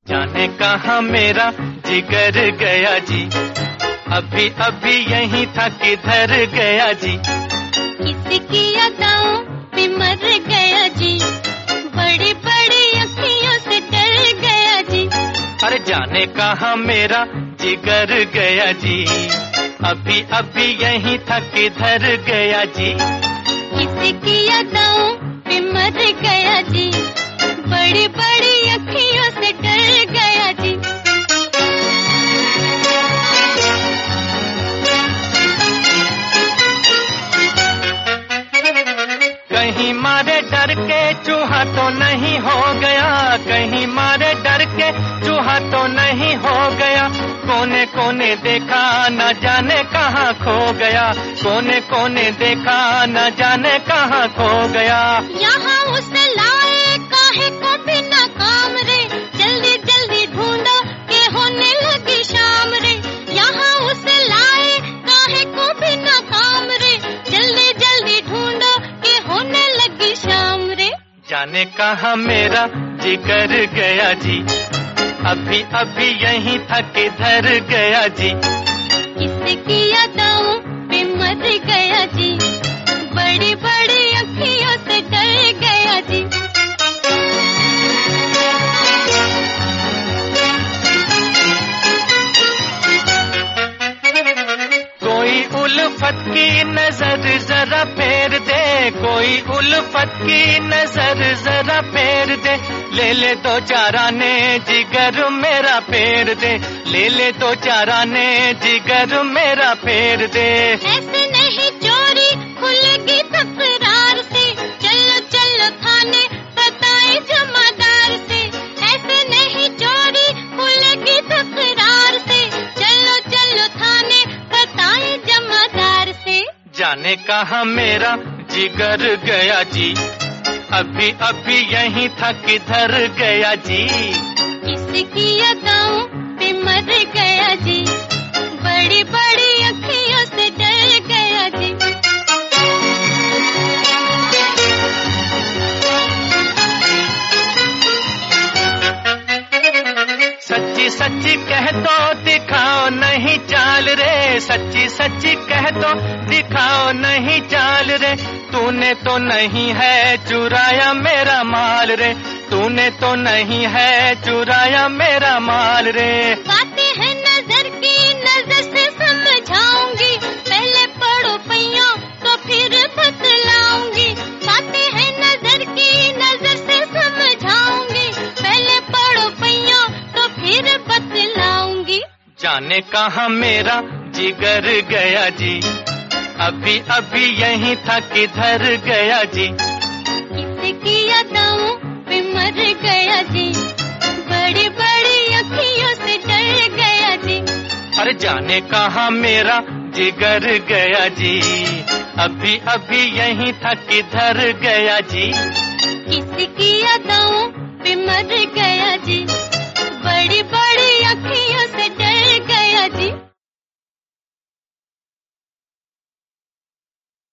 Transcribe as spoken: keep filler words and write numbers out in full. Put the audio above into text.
जाने कहाँ मेरा जिगर गया जी, अभी अभी यहीं था किधर गया जी। किसी की अदाओं पे मर गया जी, बड़ी बड़ी अखियों से डर गया जी। अरे जाने कहाँ मेरा जिगर गया जी, अभी अभी यहीं था किधर गया जी। किसी की अदाओं पे मर गया जी, बड़ी बड़ी अखियों से डर गया जी। कहीं मारे डर के चूहा तो नहीं हो गया, कहीं मारे डर के चूहा तो नहीं हो गया। कोने कोने देखा न जाने कहाँ खो गया, कोने कोने देखा न जाने कहाँ खो गया। यहाँ उसे लाए काहे को बिना काम रे, जल्दी जल्दी ढूंढो के होने लगी शाम रे। यहाँ उसे लाए काहे को बिना काम रे, जल्दी जल्दी ढूंढो के होने लगी शाम रे। जाने कहाँ मेरा जिगर गया जी, अभी अभी यहीं था किधर गया जी। किसकी अदाओं पे मर गया जी, बड़ी बड़ी अखियों से डर गया जी। कोई उल्फत की नजर जरा फेर दे, कोई उल्फत की नजर जरा फेर दे। ले ले दो चारा ने जिगर मेरा फेर दे, ले ले दो चारा ने जिगर मेरा फेर दे। ऐसे नहीं चोरी खुलेगी तकरार से, चलो चलो थाने बताए जमादार से। ऐसे नहीं चोरी खुलेगी तकरार से, चलो चलो थाने बताए जमादार से। जाने कहाँ मेरा जिगर गया जी, अभी अभी यहीं था किधर गया जी। किसकी अदाओं पे मर गया जी, बड़ी बड़ी अखियों से डर गया जी। सच्ची सच्ची कह दो दिखाओ नहीं चाल रे, सच्ची सच्ची कह दो दिखाओ नहीं चाल रे। तूने तो नहीं है चुराया मेरा माल रे, तूने तो नहीं है चुराया मेरा माल रे। बातें हैं नजर की, नजर से समझाऊंगी, पहले पढ़ो पैया तो फिर बतलाऊंगी। बातें हैं नजर की, नजर से समझाऊंगी, पहले पढ़ो पैया तो फिर बतलाऊंगी। जाने कहाँ मेरा जिगर गया जी, अभी अभी यहीं था किधर गया जी। किसकी अदाओं पे मर गया जी, बड़ी बड़ी अखियों से डर गया जी। अरे जाने कहाँ मेरा जिगर गया जी, अभी अभी यहीं था किधर गया जी। किसकी अदाओं पे मर गया जी।